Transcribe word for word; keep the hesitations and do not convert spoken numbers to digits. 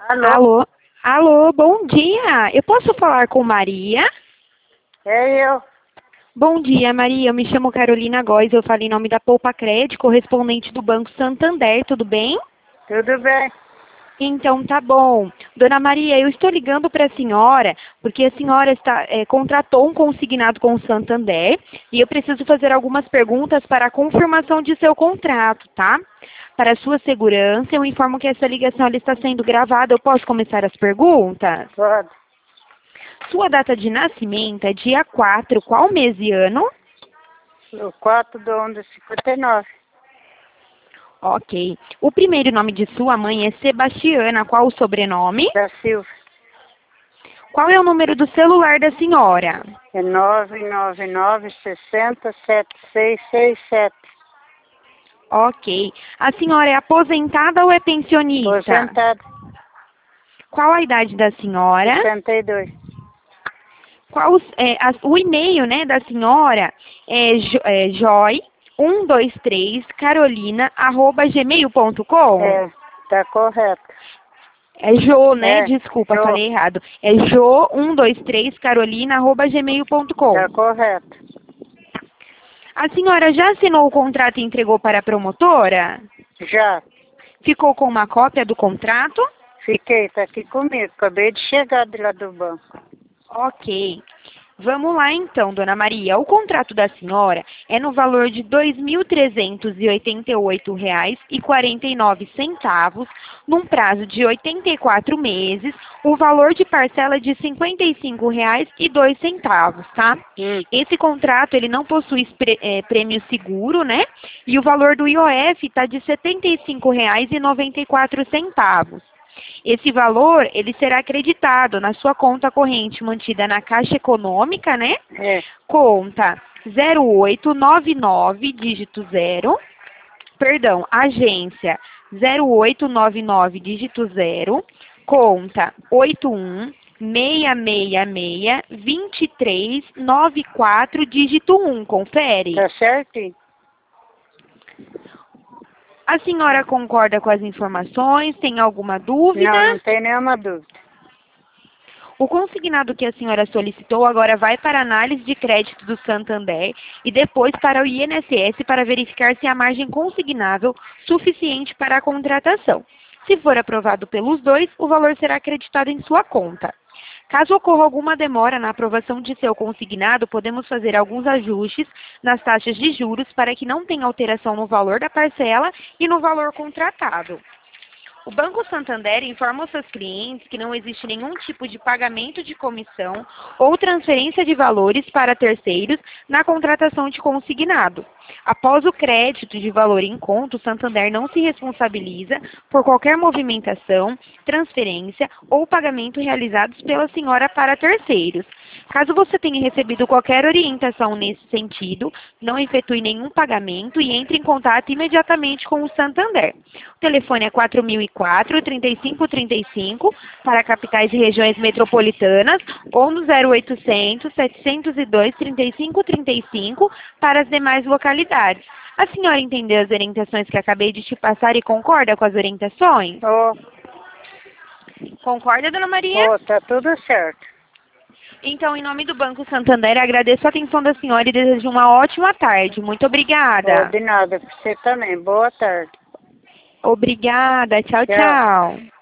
Alô? Alô? Alô, bom dia. Eu posso falar com Maria? É eu. Bom dia, Maria. Eu me chamo Carolina Góes. Eu falo em nome da Poupa Crédito, correspondente do Banco Santander. Tudo bem? Tudo bem? Então, tá bom. Dona Maria, eu estou ligando para a senhora porque a senhora está, é, contratou um consignado com o Santander e eu preciso fazer algumas perguntas para a confirmação de seu contrato, tá? Para a sua segurança, eu informo que essa ligação ela está sendo gravada. Eu posso começar as perguntas? Pode. Sua data de nascimento é dia quatro, qual mês e ano? O quatro do onze cinquenta e nove. Ok. O primeiro nome de sua mãe é Sebastiana, qual o sobrenome? Da Silva. Qual é o número do celular da senhora? É nove nove nove, seis zero, sete seis seis sete. Ok. A senhora é aposentada ou é pensionista? Aposentado. Qual a idade da senhora? sessenta e dois. Qual os- é, a- o e-mail, né, da senhora é, jo, é joy um dois três carolina arroba gmail ponto com? É, tá correto. É Jo, né? É, Desculpa, Jo. falei errado. É jo um dois três carolina arroba gmail ponto com. Tá correto. A senhora já assinou o contrato e entregou para a promotora? Já. Ficou com uma cópia do contrato? Fiquei, tá aqui comigo. Acabei de chegar de lá do banco. Ok. Vamos lá então, dona Maria. O contrato da senhora é no valor de dois mil trezentos e oitenta e oito reais e quarenta e nove centavos, num prazo de oitenta e quatro meses, o valor de parcela é de cinquenta e cinco reais e dois centavos, tá? Hum. Esse contrato, ele não possui pre- eh, prêmio seguro, né? E o valor do I O F está de setenta e cinco reais e noventa e quatro centavos. Esse valor, ele será acreditado na sua conta corrente mantida na Caixa Econômica, né? É. Conta zero oito nove nove, dígito zero, perdão, agência zero oito nove nove, dígito zero, conta oito um seis seis seis, dois três nove quatro, dígito um, confere. Tá certinho? A senhora concorda com as informações? Tem alguma dúvida? Não, não tem nenhuma dúvida. O consignado que a senhora solicitou agora vai para a análise de crédito do Santander e depois para o I N S S para verificar se há margem consignável suficiente para a contratação. Se for aprovado pelos dois, o valor será acreditado em sua conta. Caso ocorra alguma demora na aprovação de seu consignado, podemos fazer alguns ajustes nas taxas de juros para que não tenha alteração no valor da parcela e no valor contratado. O Banco Santander informa aos seus clientes que não existe nenhum tipo de pagamento de comissão ou transferência de valores para terceiros na contratação de consignado. Após o crédito de valor em conta, o Santander não se responsabiliza por qualquer movimentação, transferência ou pagamento realizados pela senhora para terceiros. Caso você tenha recebido qualquer orientação nesse sentido, não efetue nenhum pagamento e entre em contato imediatamente com o Santander. O telefone é quatro mil e quatro, trinta e cinco trinta e cinco para capitais e regiões metropolitanas ou no zero oitocentos, setecentos e dois, trinta e cinco trinta e cinco para as demais localidades. A senhora entendeu as orientações que acabei de te passar e concorda com as orientações? Ô, Concorda, dona Maria? ô, tá tudo certo. Então, em nome do Banco Santander, agradeço a atenção da senhora e desejo uma ótima tarde. Muito Ô, obrigada. de nada, pra você também. Boa tarde. Obrigada. Tchau, Tchau. tchau.